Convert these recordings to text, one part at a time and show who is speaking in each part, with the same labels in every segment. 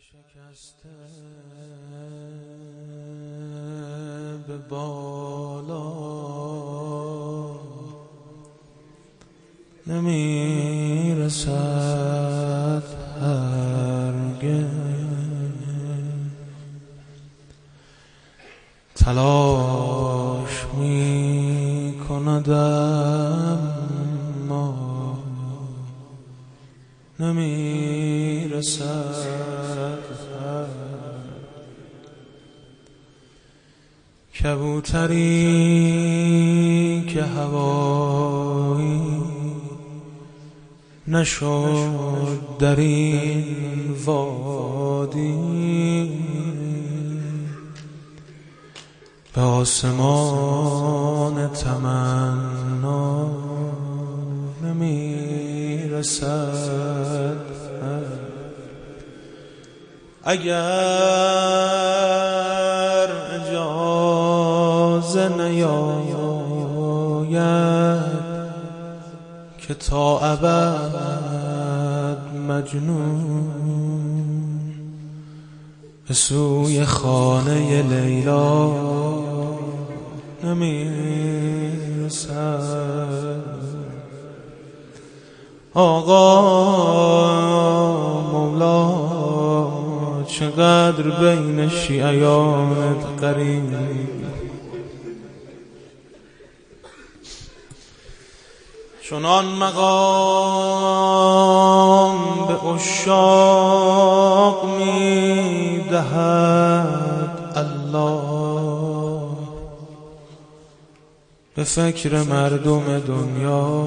Speaker 1: شکسته به بالا نمیرسد هرگز، تلاش میکند اما نمیرسد. کبوتری که هوایی نشد در این وادی، به آسمان تمنا نمیرسد. اگر اجازه نیاید که تا ابد مجنون به سوی خانه لیلا نمیرسد. آقا مولا چقدر بین شیعیانت قریب، چنان مقام به عشاق میدهد الله، به فکر مردم دنیا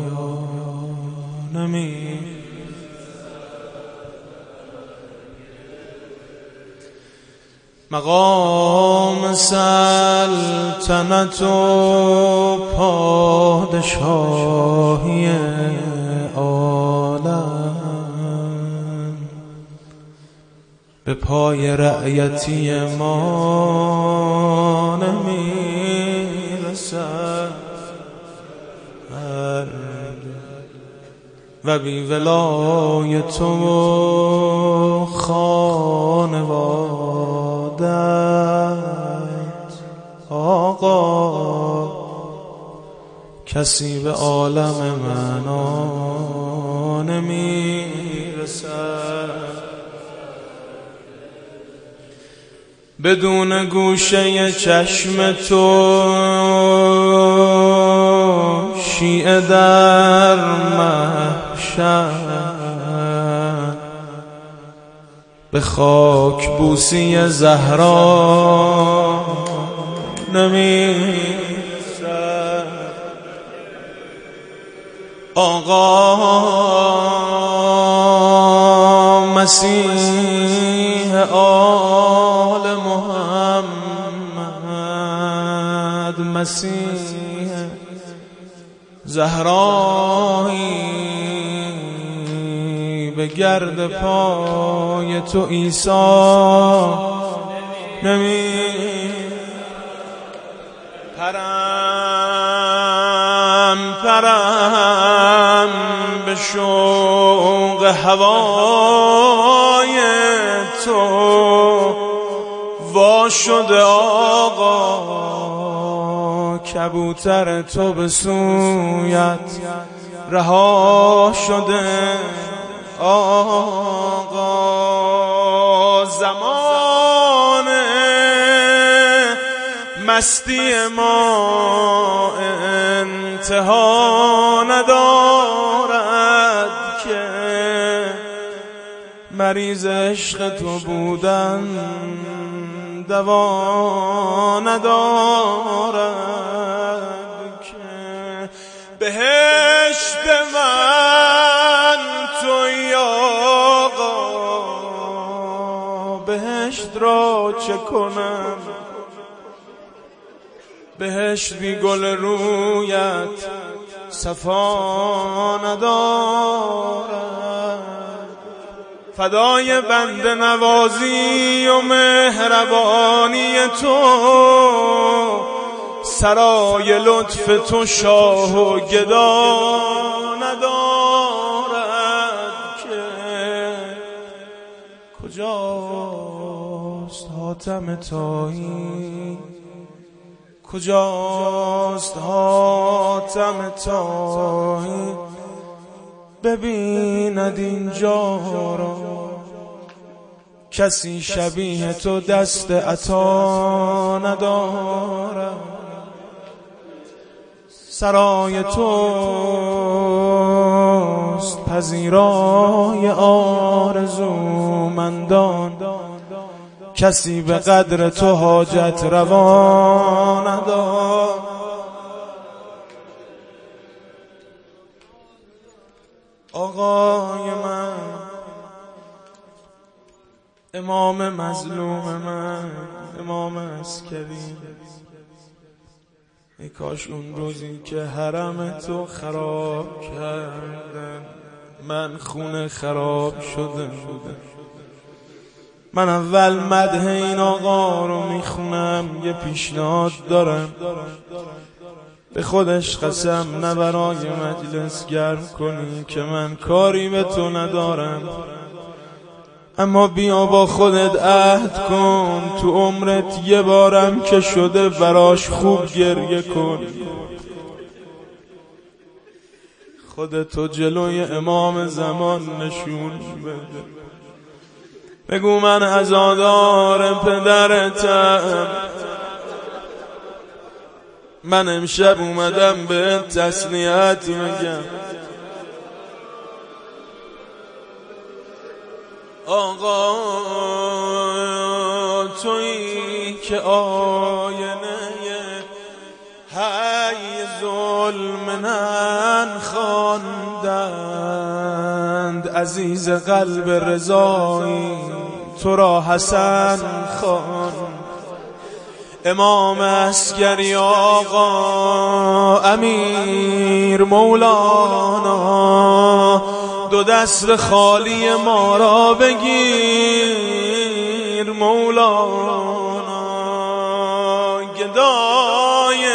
Speaker 1: نمی. مقام سلطنت و پادشاهی عالم به پای رعیتی ما نمیرسد و بی ولایت و خانوادت آقا کسی به عالم معنا نمیرسد. بدون گوشه چشم تو شیعه در محشر به خاک بوسی زهرا نمیرسد. آقا مسیح آل محمد، مسیح زهرایی به گرد پای تو عیسی پرم به شوق هوای تو وا شده آقا، کبوتر تو به سویت رها شده آقا. زمان مستی ما انتها ندارد که مریض عشق تو بودن دوا ندارد که بهشت من تویی آقا، بهشت را چه کنم؟ بهشت بی گل رویت صفا ندارد. فدای بنده نوازی و مهربانی تو، سرای لطف تو شاه و گدا ندارد که کجاست حاتم طایی؟ کجاست حاتم طایی؟ ببیند اینجا را کسی شبیه تو دست عطا ندارد. سرای توست پذیرای آرزومندان، کسی به قدر تو حاجت روا ندارد. آقای من، امام مظلوم من، امام عسکری، ای کاش اون روزی که حرم تو خراب کردن من خونه خراب شده بودم. من اول مدح این آقا رو میخونم، یه پیشنهاد دارم به خودش قسم نه برای مجلس گرم کنی که من کاری به تو ندارم، اما بیا با خودت عهد کن تو عمرت یه بارم که شده براش خوب گریه کن. خودتو جلوی امام زمان نشون بده، بگو من عزادار پدرتم، من امشب اومدم به تسلیت میگم. آقا تویی که آینه حی ظلم خواندند، عزیز قلب رضایی تو را حسن خوان. امام عسکری آقا امیر مولانا، دو دست خالی ما را بگیر مولانا. گدای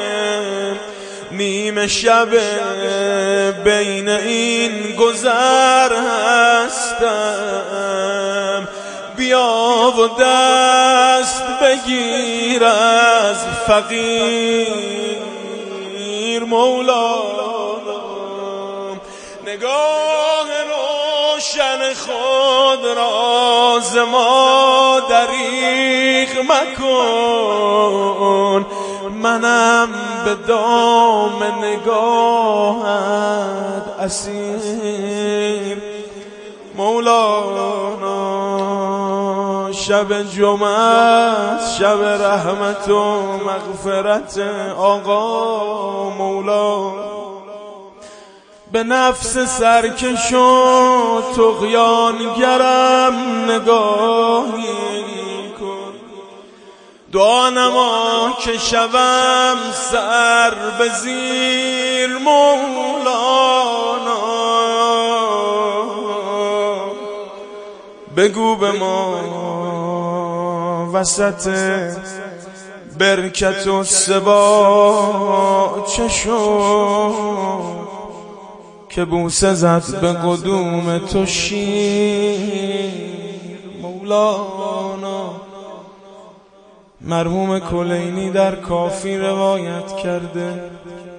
Speaker 1: نیمه شب بین این گذر هستم، بیا و دست بگیر از فقیر مولانا. نگاه روشن خود را ز ما دریغ مکن، منم به دام نگاهت اسیر مولانا. شب جمعه شب رحمت و مغفرت آقا مولا، به نفس سرکش و طغیانگرم نگاهی کن. دعا نما که شوم سر به زیر مولانا. بگو به ما وسط برکت و سبا چه شد که بوسه زد به قدوم تو شیر مولانا. مرحوم کلینی در کافی روایت کرده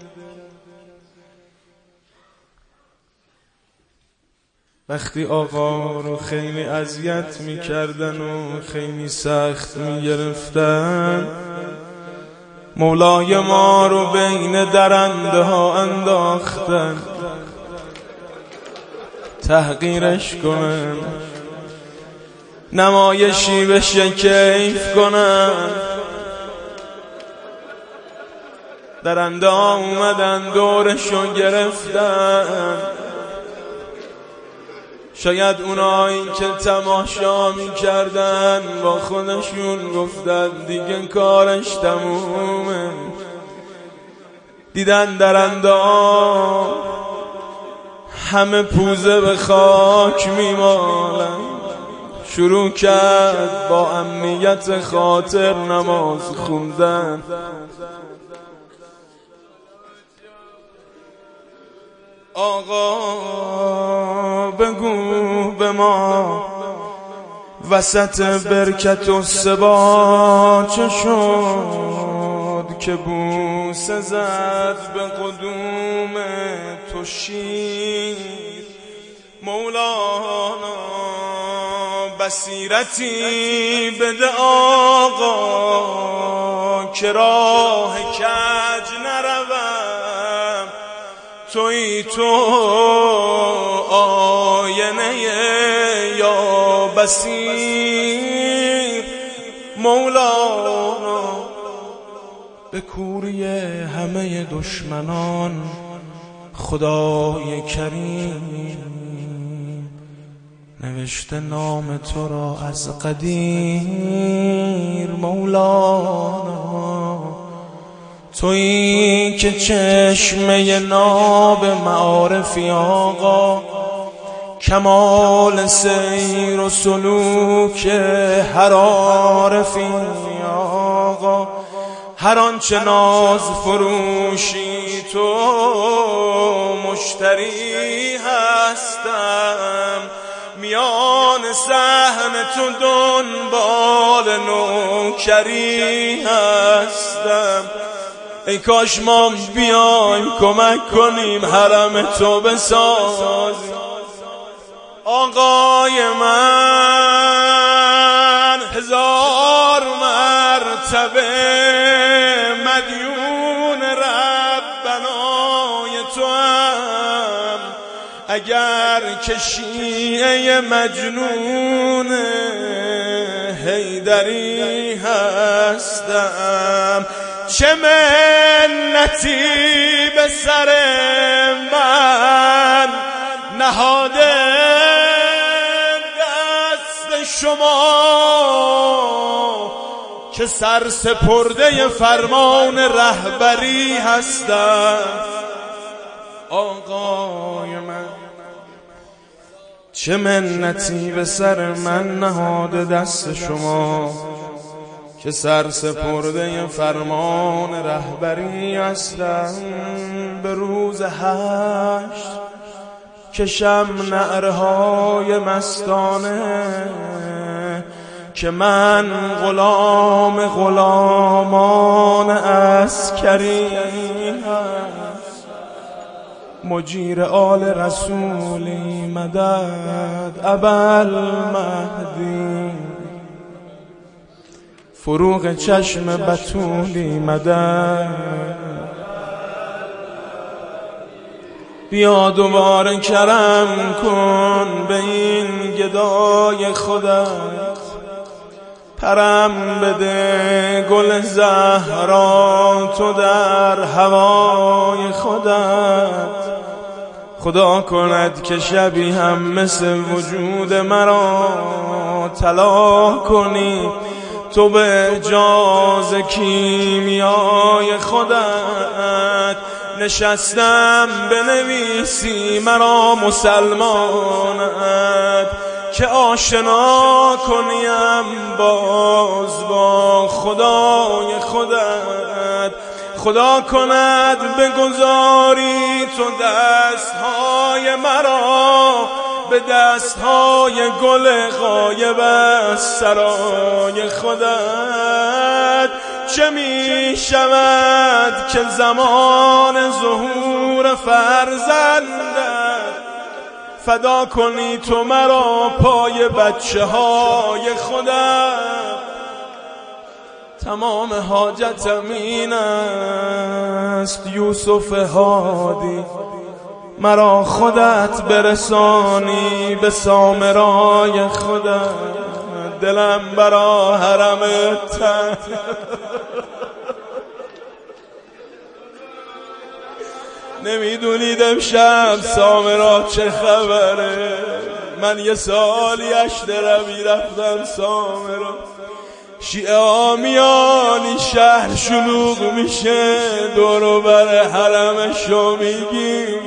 Speaker 1: وقتی آقا رو خیلی اذیت میکردن و خیلی سخت میگرفتن، مولای ما رو بین درنده ها انداختن تحقیرش کنن، نمایشی بشه کیف کنن. درنده ها اومدن دورشو گرفتن، شاید اونایی که تماشا میکردن با خودشون گفتن دیگه کارش تمومه. دیدن درنده ها همه پوزه به خاک میمالن، شروع کرد با امنیت خاطر نماز خوندن. آقا بگو به ما وسط برکت و سبا چه شد که بوسه زد به قدوم تو شیر مولانا بصیرتی بده آقا که راه کج نروم تویی تو آینه یا بصیر مولانا به کوری همه دشمنان خدای کریم نوشته نام تو را از قدیر مولانا تویی که چشمه ناب معارفی آقا کمال سیر و سلوک هر عارفی آقا هر آنچه ناز فروشی تو مشتری هستم میان صحن تو دنبال نوکری هستم ای کاش ما بیایم کمک کنیم حرم تو بسازیم آقای من هزار مرتبه مدیون ربنای تو هم اگر که شیعه مجنون حیدری هستم چه منتی به سر من نهاده دست شما که سرسپرده فرمان رهبری هستم آقای من چه منتی به سر من نهاده دست شما که سرسپرده فرمان رهبری هستم به روز حشر کشم نعرهای مستانه که من غلام غلامان عسکری مجیر آل رسولی مدد ابوالمهدی فروغ چشم بتولی مدد بیا دوباره کرم کن به این گدای خودت پرم بده گل زهرا تو در هوای خودت خدا کند که شبی هم مثل وجود مرا طلا کنی تو به اجاز کیمیای خودت نشستم بنویسی مرا مسلمانت که آشنا کنیم باز با خدای خودت خدا کند بگذاری تو دستهای مرا به دستهای گل غایب از سرای خودت چه می شود که زمان ظهور فرزندت فدا کنی تو مرا پای بچه های خودت تمام حاجتم این است یوسف هادی مرا خودت برسانی به سامرای خودت دلم برا حرمت نمیدونید امشب سامرا چه خبره من یه سالی اشترمی رفتم سامرا شیعه ها میانی شهر شلوغ میشه دورو بر حرمشو میگیم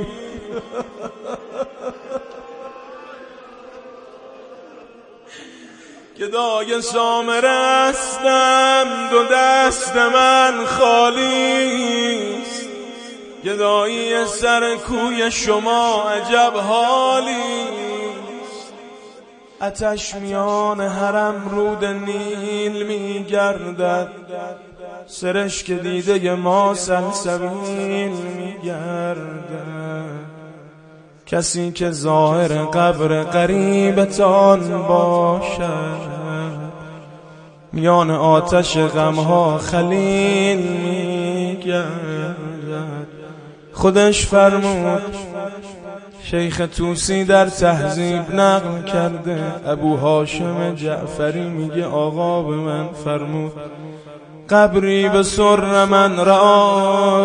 Speaker 1: گدای سامره هستم دو دست من خالیست گدایی سر کوی شما عجب حالیست آتش میان حرم رود نیل میگردد، سرشک دیده ما سلسبیل میگردد. کسی که ظاهر قبر غریبتان باشد، میان آتش غمها خلیل میگردد. خودش فرمود، شیخ توسی در تهذیب نقل کرده، ابو هاشم جعفری میگه آقا به من فرمود، قبری به سر من رأى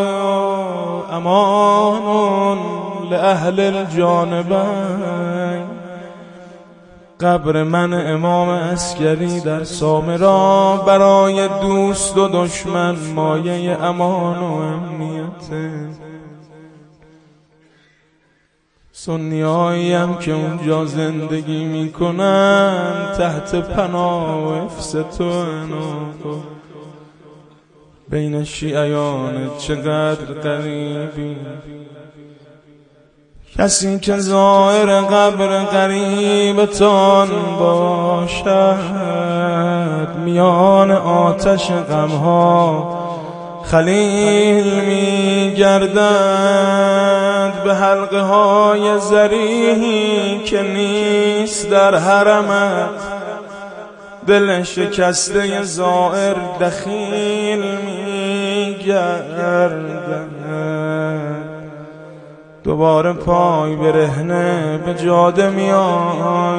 Speaker 1: امان لأهل الجانبین. قبر من امام عسکری در سامرا برای دوست و دشمن مایه امان و امنیته. سنیاییم که اونجا زندگی میکنن تحت پناه و حفظ تو عناق. بین شیعیان چقدر قریبی، کسی که ظاهر قبر غریبتان باشد، میان آتش غمها خلیل میگردد. به حلقه های زریحی که نیست در حرمت، دل شکسته زائر دخیل میگردد. دوباره پای برهنه به جاده میای،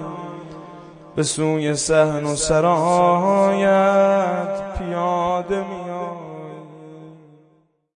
Speaker 1: به سوی صحن و سرایت پیاده می